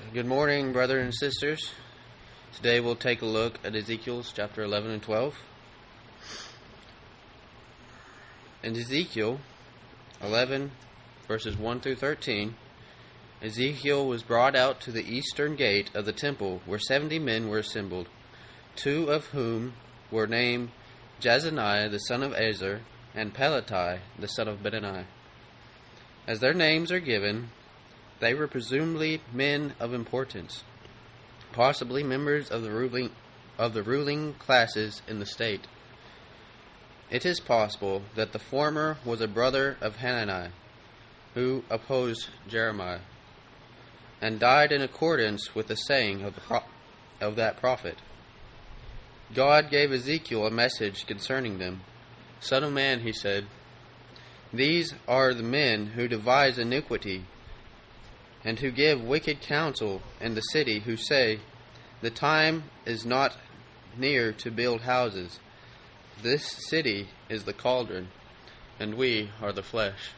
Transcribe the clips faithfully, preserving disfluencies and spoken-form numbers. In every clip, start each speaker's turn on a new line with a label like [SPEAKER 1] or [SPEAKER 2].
[SPEAKER 1] Good morning, brothers and sisters. Today we'll take a look at Ezekiel chapter eleven and twelve. In Ezekiel eleven, verses one through thirteen, Ezekiel was brought out to the eastern gate of the temple, where seventy men were assembled, two of whom were named Jazaniah the son of Ezer, and Pelatiah the son of Benaniah. As their names are given, they were presumably men of importance, possibly members of the ruling of the ruling classes in the state. It is possible that the former was a brother of Hananiah, who opposed Jeremiah, and died in accordance with the saying of, the pro- of that prophet. God gave Ezekiel a message concerning them. "Son of man," he said, "these are the men who devise iniquity, and who give wicked counsel in the city, who say, the time is not near to build houses. This city is the cauldron, and we are the flesh."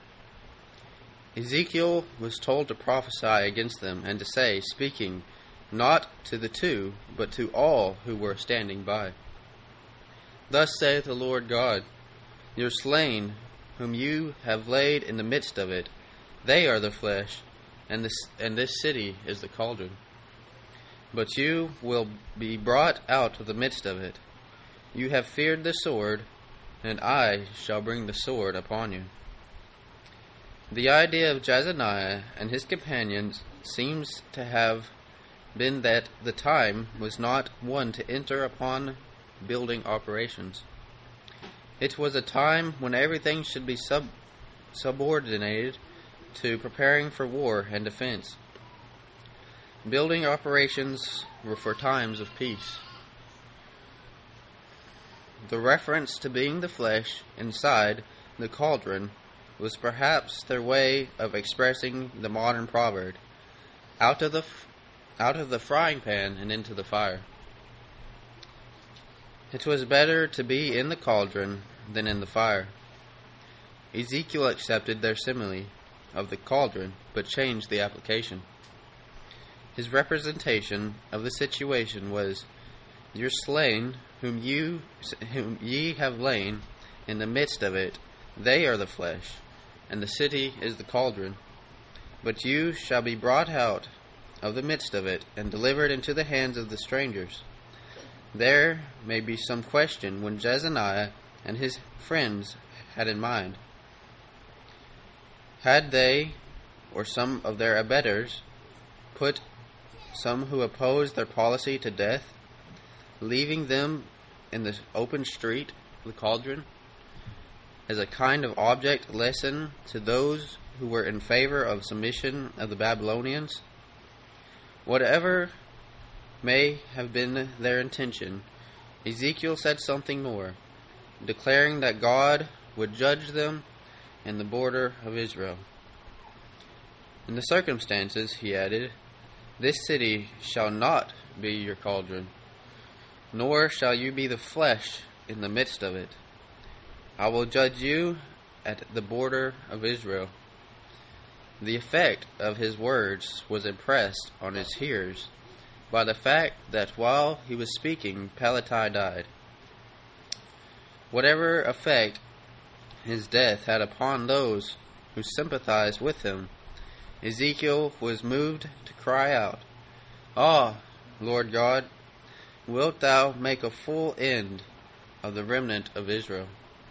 [SPEAKER 1] Ezekiel was told to prophesy against them, and to say, speaking not to the two, but to all who were standing by, "Thus saith the Lord God, your slain, whom you have laid in the midst of it, they are the flesh, and this, and this city is the cauldron. But you will be brought out of the midst of it. You have feared the sword, and I shall bring the sword upon you." The idea of Jazaniah and his companions seems to have been that the time was not one to enter upon building operations. It was a time when everything should be sub- subordinated to preparing for war and defense. Building operations were for times of peace. The reference to being the flesh inside the cauldron was perhaps their way of expressing the modern proverb, out of the f- out of the frying pan and into the fire. It was better to be in the cauldron than in the fire. Ezekiel accepted their simile of the cauldron, but changed the application. His representation of the situation was, "Your slain, whom you whom ye have lain in the midst of it, they are the flesh, and the city is the cauldron. But you shall be brought out of the midst of it, and delivered into the hands of the strangers." There may be some question when Jezaniah and his friends had in mind. Had they, or some of their abettors, put some who opposed their policy to death, leaving them in the open street, the cauldron, as a kind of object lesson to those who were in favor of submission of the Babylonians? Whatever may have been their intention, Ezekiel said something more, declaring that God would judge them in the border of Israel. "In the circumstances," he added, "this city shall not be your cauldron, nor shall you be the flesh in the midst of it. I will judge you at the border of Israel." The effect of his words was impressed on his hearers by the fact that while he was speaking, Pelatiah died. Whatever effect his death had upon those who sympathized with him, Ezekiel was moved to cry out, "Ah, Lord God, wilt thou make a full end of the remnant of Israel?"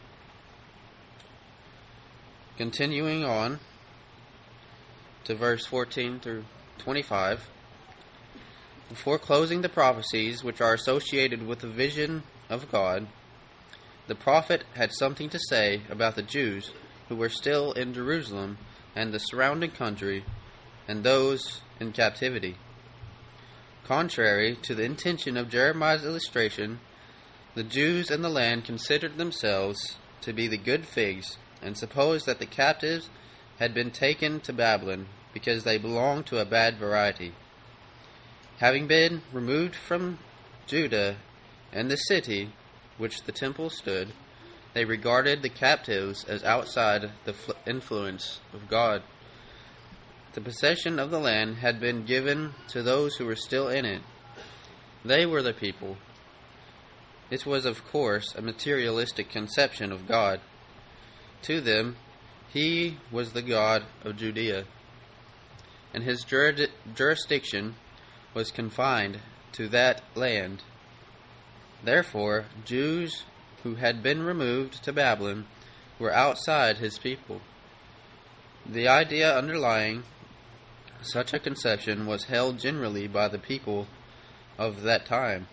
[SPEAKER 1] Continuing on to verse fourteen through twenty-five, before closing the prophecies which are associated with the vision of God, the prophet had something to say about the Jews who were still in Jerusalem and the surrounding country, and those in captivity. Contrary to the intention of Jeremiah's illustration, the Jews in the land considered themselves to be the good figs, and supposed that the captives had been taken to Babylon because they belonged to a bad variety. Having been removed from Judah and the city which the temple stood, they regarded the captives as outside the influence of God. The possession of the land had been given to those who were still in it. They were the people. It was, of course, a materialistic conception of God. To them, He was the God of Judea, and His jurid- jurisdiction was confined to that land. Therefore, Jews who had been removed to Babylon were outside His people. The idea underlying such a conception was held generally by the people of that time.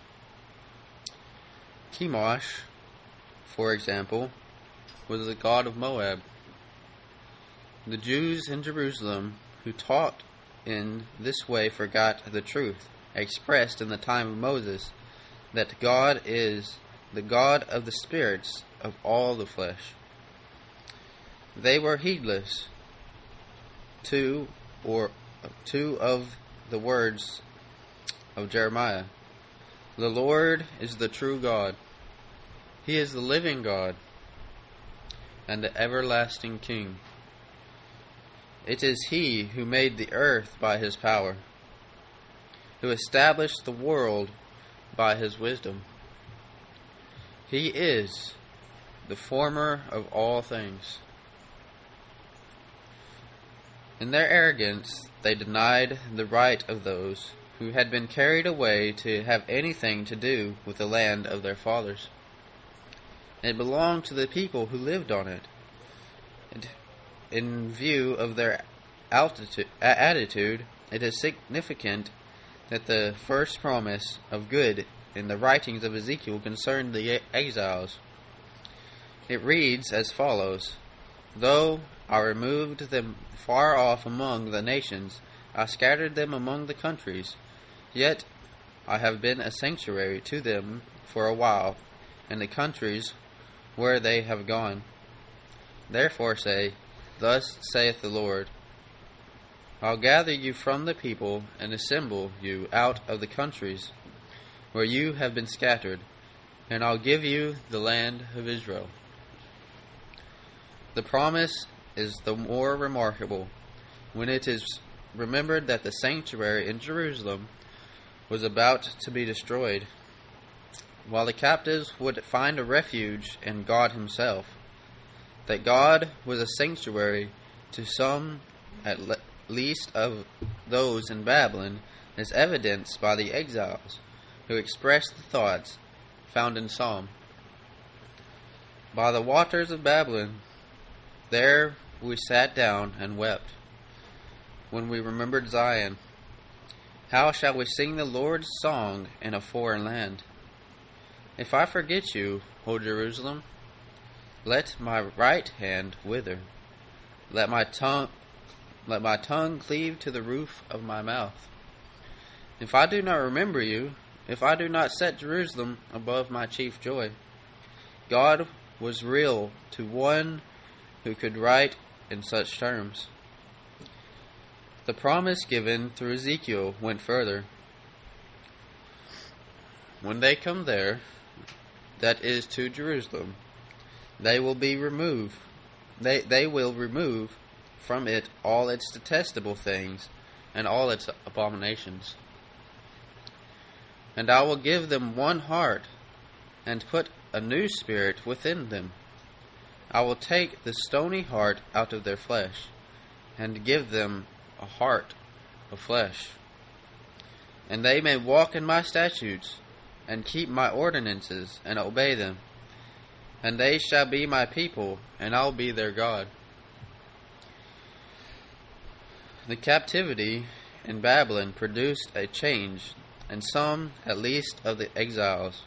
[SPEAKER 1] Chemosh, for example, was the god of Moab. The Jews in Jerusalem who taught in this way forgot the truth expressed in the time of Moses, that God is the God of the spirits of all the flesh. They were heedless to or two of the words of Jeremiah. The Lord is the true God. He is the living God and the everlasting King. It is He who made the earth by His power, who established the world by His wisdom. He is the former of all things. In their arrogance, they denied the right of those who had been carried away to have anything to do with the land of their fathers. It belonged to the people who lived on it. And in view of their altitude, attitude, it is significant that the first promise of good in the writings of Ezekiel concerned the exiles. It reads as follows: Though I removed them far off among the nations, I scattered them among the countries, yet I have been a sanctuary to them for a while in the countries where they have gone. Therefore say, Thus saith the Lord, I'll gather you from the people and assemble you out of the countries where you have been scattered, and I'll give you the land of Israel. The promise is the more remarkable when it is remembered that the sanctuary in Jerusalem was about to be destroyed, while the captives would find a refuge in God Himself. That God was a sanctuary to some at le- least of those in Babylon is evidenced by the exiles who expressed the thoughts found in Psalm. By the waters of Babylon, there we sat down and wept when we remembered Zion. How shall we sing the Lord's song in a foreign land? If I forget you, O Jerusalem, let my right hand wither. Let my tongue let my tongue cleave to the roof of my mouth. If I do not remember you, if I do not set Jerusalem above my chief joy. God was real to one who could write in such terms. The promise given through Ezekiel went further. When they come there, that is to Jerusalem, they will be removed. They they will remove from it all its detestable things and all its abominations. And I will give them one heart, and put a new spirit within them. I will take the stony heart out of their flesh, and give them a heart of flesh. And they may walk in my statutes, and keep my ordinances, and obey them. And they shall be my people, and I'll be their God. The captivity in Babylon produced a change in some, at least, of the exiles.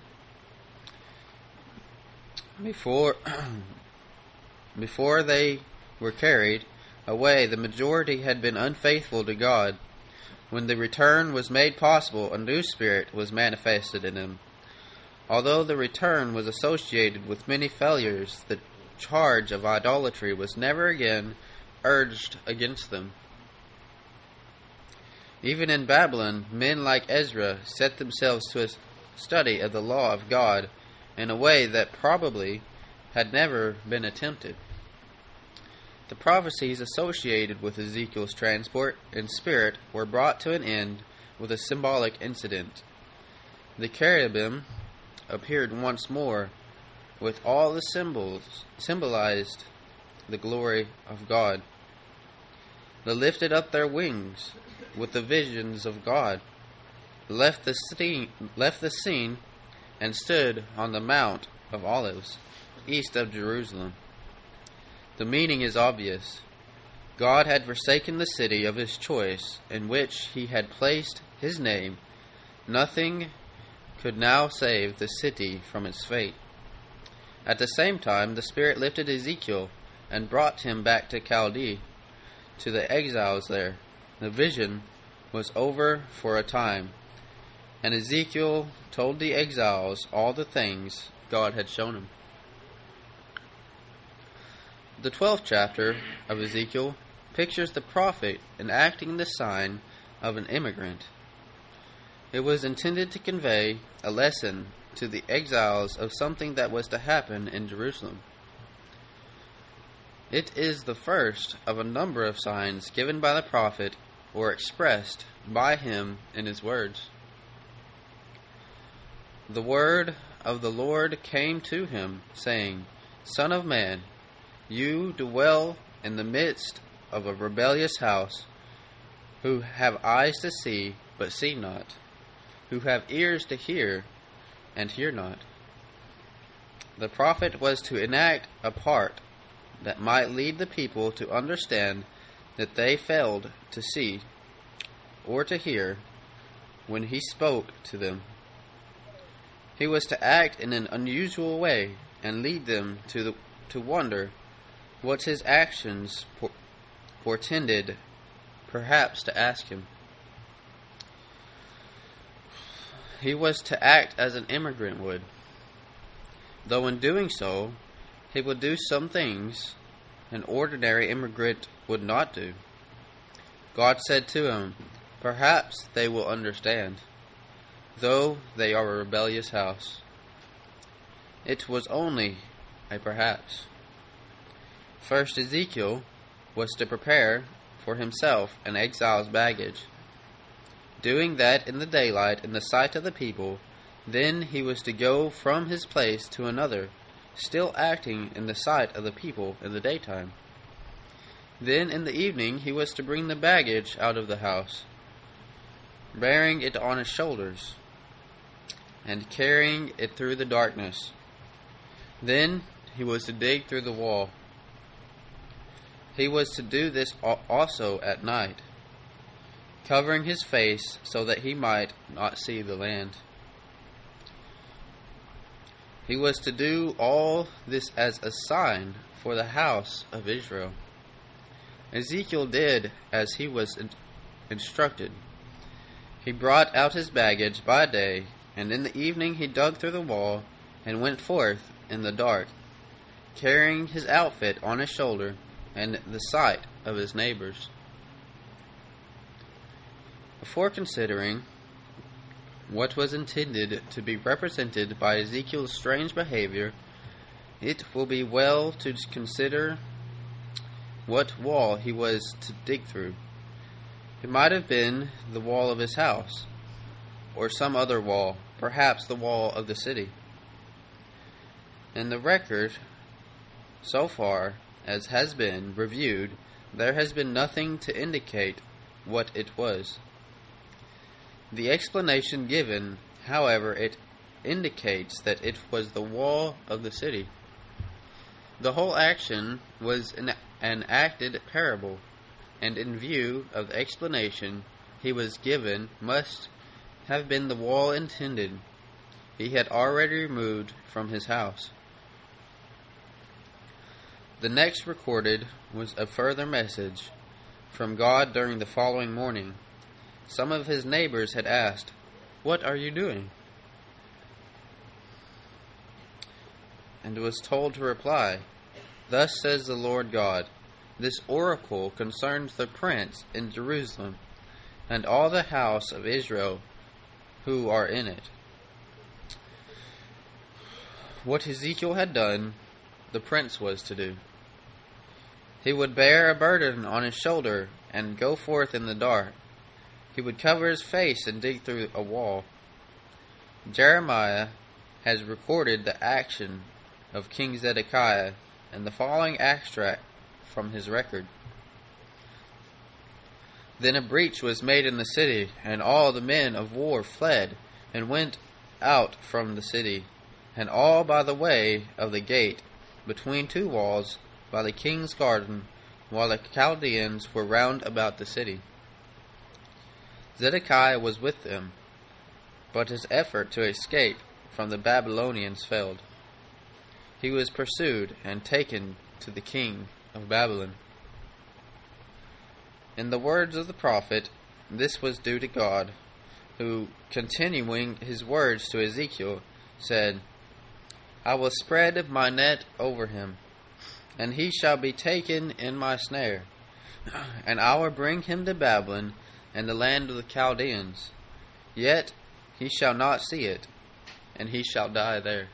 [SPEAKER 1] Before, before they were carried away, the majority had been unfaithful to God. When the return was made possible, a new spirit was manifested in them. Although the return was associated with many failures, the charge of idolatry was never again urged against them. Even in Babylon, men like Ezra set themselves to a study of the law of God in a way that probably had never been attempted. The prophecies associated with Ezekiel's transport in spirit were brought to an end with a symbolic incident. The cherubim appeared once more, with all the symbols symbolized the glory of God. They lifted up their wings with the visions of God, left the scene, left the scene, and stood on the Mount of Olives, east of Jerusalem. The meaning is obvious. God had forsaken the city of his choice, in which he had placed his name. Nothing could now save the city from its fate. At the same time, the Spirit lifted Ezekiel and brought him back to Chaldea, to the exiles there. The vision was over for a time, and Ezekiel told the exiles all the things God had shown him. The twelfth chapter of Ezekiel pictures the prophet enacting the sign of an immigrant. It was intended to convey a lesson to the exiles of something that was to happen in Jerusalem. It is the first of a number of signs given by the prophet or expressed by him in his words. The word of the Lord came to him, saying, Son of man, you dwell in the midst of a rebellious house, who have eyes to see, but see not, who have ears to hear, and hear not. The prophet was to enact a part that might lead the people to understand that they failed to see or to hear when he spoke to them. He was to act in an unusual way and lead them to the, to wonder what his actions portended, perhaps to ask him. He was to act as an immigrant would, though in doing so, he would do some things an ordinary immigrant would not do. God said to him, Perhaps they will understand, though they are a rebellious house. It was only a perhaps. First, Ezekiel was to prepare for himself an exile's baggage. Doing that in the daylight in the sight of the people, then he was to go from his place to another, still acting in the sight of the people in the daytime. Then in the evening he was to bring the baggage out of the house, bearing it on his shoulders, and carrying it through the darkness. Then he was to dig through the wall. He was to do this also at night, covering his face so that he might not see the land. He was to do all this as a sign for the house of Israel. Ezekiel did as he was in- instructed. He brought out his baggage by day, and in the evening he dug through the wall and went forth in the dark, carrying his outfit on his shoulder and the sight of his neighbors. Before considering what was intended to be represented by Ezekiel's strange behavior, it will be well to consider what wall he was to dig through. It might have been the wall of his house, or some other wall, perhaps the wall of the city. In the record, so far as has been reviewed, there has been nothing to indicate what it was. The explanation given, however, it indicates that it was the wall of the city. The whole action was an, an acted parable, and in view of the explanation he was given, must have been the wall intended. He had already removed from his house. The next recorded was a further message from God during the following morning. Some of his neighbors had asked, "What are you doing?" And was told to reply, "Thus says the Lord God, this oracle concerns the prince in Jerusalem, and all the house of Israel who are in it." What Ezekiel had done, the prince was to do. He would bear a burden on his shoulder and go forth in the dark. He would cover his face and dig through a wall. Jeremiah has recorded the action of King Zedekiah in the following extract from his record. Then a breach was made in the city, and all the men of war fled and went out from the city, and all by the way of the gate between two walls by the king's garden, while the Chaldeans were round about the city. Zedekiah was with them, but his effort to escape from the Babylonians failed. He was pursued and taken to the king of Babylon. In the words of the prophet, this was due to God, who, continuing his words to Ezekiel, said, I will spread my net over him, and he shall be taken in my snare, and I will bring him to Babylon and the land of the Chaldeans. Yet he shall not see it, and he shall die there.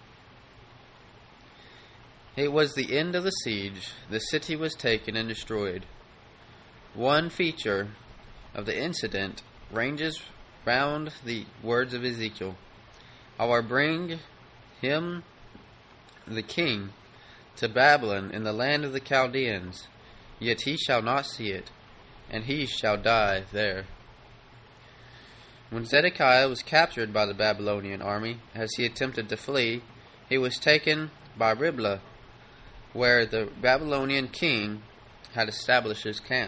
[SPEAKER 1] It was the end of the siege. The city was taken and destroyed. One feature of the incident ranges round the words of Ezekiel. I will bring him, the king, to Babylon in the land of the Chaldeans, yet he shall not see it, and he shall die there. When Zedekiah was captured by the Babylonian army, as he attempted to flee, he was taken by Riblah, where the Babylonian king had established his camp.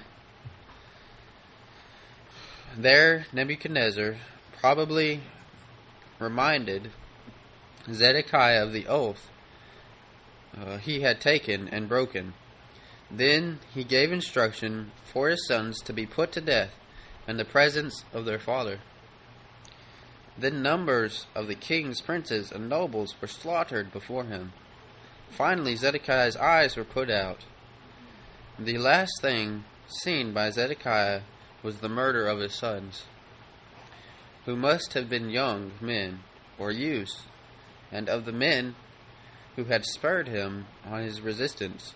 [SPEAKER 1] There Nebuchadnezzar probably reminded Zedekiah of the oath uh, he had taken and broken. Then he gave instruction for his sons to be put to death in the presence of their father. Then numbers of the king's princes and nobles were slaughtered before him. Finally Zedekiah's eyes were put out. The last thing seen by Zedekiah was the murder of his sons, who must have been young men or youths, and of the men who had spurred him on his resistance.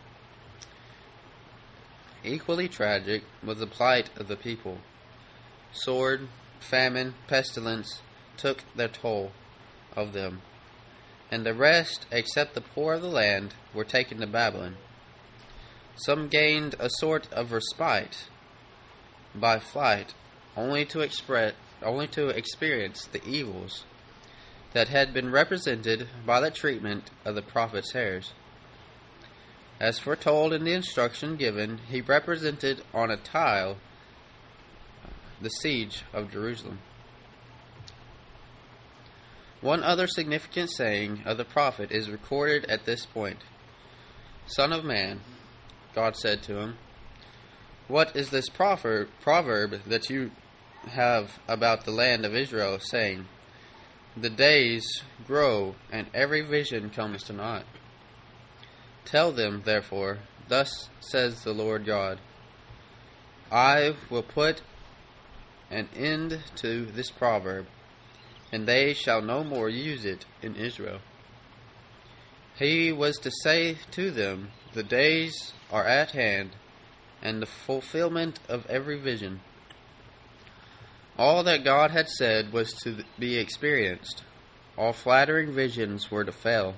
[SPEAKER 1] Equally tragic was the plight of the people. Sword, famine, pestilence took their toll of them, and the rest, except the poor of the land, were taken to Babylon. Some gained a sort of respite by flight, only to express, only to experience the evils that had been represented by the treatment of the prophet's heirs. As foretold in the instruction given, he represented on a tile the siege of Jerusalem. One other significant saying of the prophet is recorded at this point. Son of man, God said to him, what is this proverb, proverb that you have about the land of Israel, saying, the days grow, and every vision comes to naught? Tell them, therefore, thus says the Lord God, I will put an end to this proverb, and they shall no more use it in Israel. He was to say to them, the days are at hand, and the fulfillment of every vision. All that God had said was to be experienced. All flattering visions were to fail.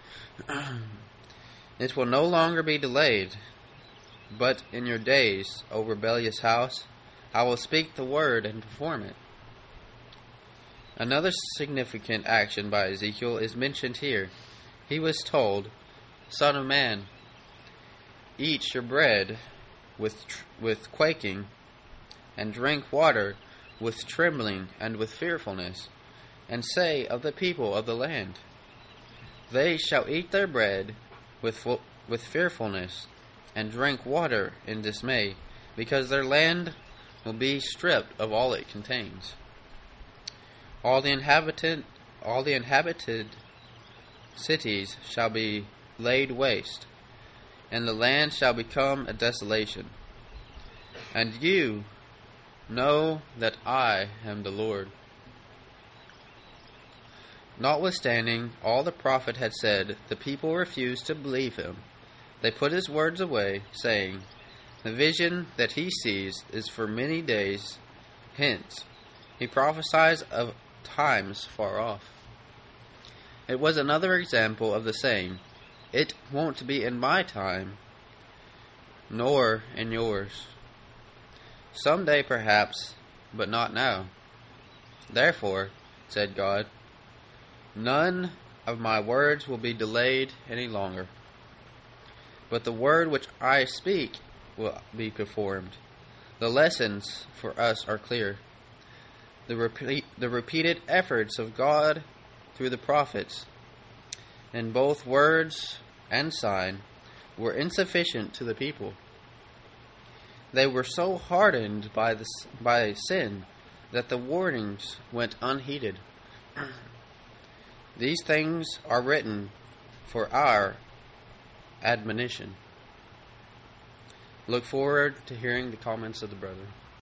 [SPEAKER 1] It will no longer be delayed, but in your days, O rebellious house, I will speak the word and perform it. Another significant action by Ezekiel is mentioned here. He was told, Son of man, eat your bread with tr- with quaking, and drink water with trembling and with fearfulness, and say of the people of the land, they shall eat their bread with fo- with fearfulness, and drink water in dismay, because their land will be stripped of all it contains. All the inhabited, all the inhabited cities shall be laid waste, and the land shall become a desolation. And you know that I am the Lord. Notwithstanding all the prophet had said, the people refused to believe him, They put his words away, saying, "The vision that he sees is for many days hence. He prophesies of times far off." It was another example of the saying, "It won't be in my time, nor in yours. Some day perhaps, but not now. Therefore," said God, "none of my words will be delayed any longer. But the word which I speak will be performed." The lessons for us are clear. The, repeat, the repeated efforts of God through the prophets, in both words and sign, were insufficient to the people. They were so hardened by, the, by sin that the warnings went unheeded. These things are written for our admonition. Look forward to hearing the comments of the brother.